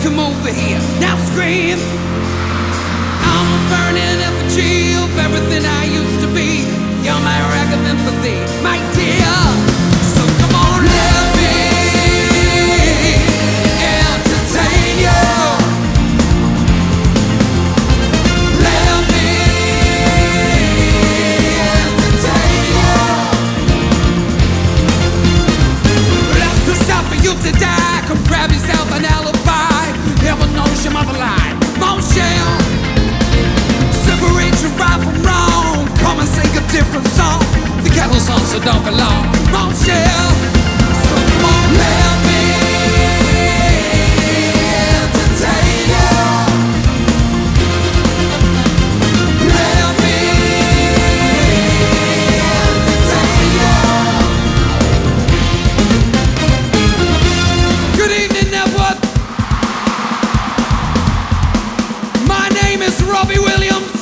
come over here. Now scream. I'm a burning effigy of everything I used to be. You're my wreck of empathy, my dear. So come on, let me entertain you. Let me entertain you. That's too sad for you to die. Come grab yourself an alibi. Heaven knows your mother lied. Motion. Separate your right from wrong. Come and sing a different song. The kettle's on, so don't belong. Motion. So come on, let me entertain you. Let me entertain you. Good evening, Network. My name is Robbie Williams.